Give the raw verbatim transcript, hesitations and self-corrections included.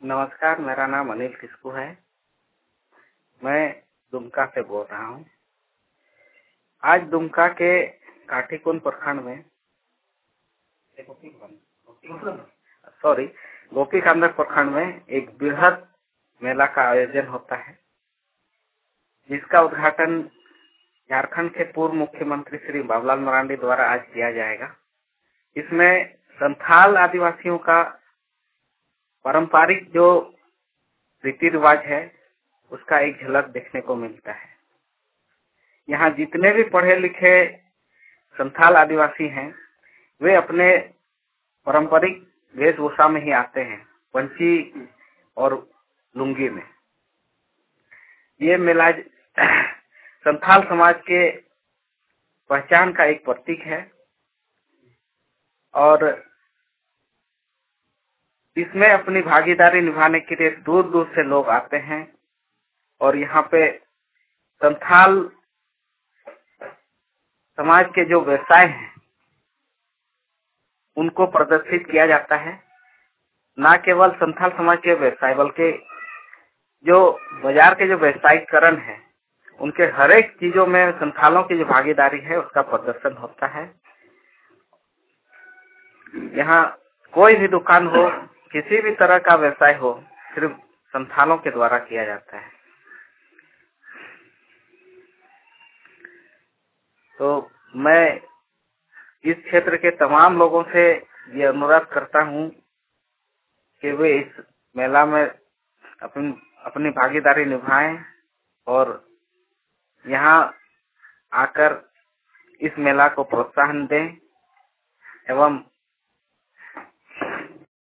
नमस्कार, मेरा नाम अनिल किस्कू है। मैं दुमका से बोल रहा हूँ। आज दुमका के काठीकुंड प्रखंड में सॉरी गोपीकांदर प्रखंड में एक बृहद मेला का आयोजन होता है, जिसका उद्घाटन झारखंड के पूर्व मुख्यमंत्री श्री बाबूलाल मरांडी द्वारा आज किया जाएगा। इसमें संथाल आदिवासियों का पारंपरिक जो रीति रिवाज है उसका एक झलक देखने को मिलता है। यहाँ जितने भी पढ़े लिखे संथाल आदिवासी हैं, वे अपने पारंपरिक वेशभूषा में ही आते हैं, पंची और लुंगी में। ये मेला संथाल समाज के पहचान का एक प्रतीक है और इसमें अपनी भागीदारी निभाने के लिए दूर दूर से लोग आते हैं और यहाँ पे संथाल समाज के जो व्यवसाय हैं उनको प्रदर्शित किया जाता है। न केवल संथाल समाज के व्यवसाय बल्कि जो बाजार के जो व्यवसायीकरण है उनके हर एक चीजों में संथालों की जो भागीदारी है उसका प्रदर्शन होता है। यहाँ कोई भी दुकान हो, किसी भी तरह का व्यवसाय हो, सिर्फ संथालों के द्वारा किया जाता है। तो मैं इस क्षेत्र के तमाम लोगों से ये अनुरोध करता हूँ कि वे इस मेला में अपनी अपनी भागीदारी निभाएं और यहाँ आकर इस मेला को प्रोत्साहन दें एवं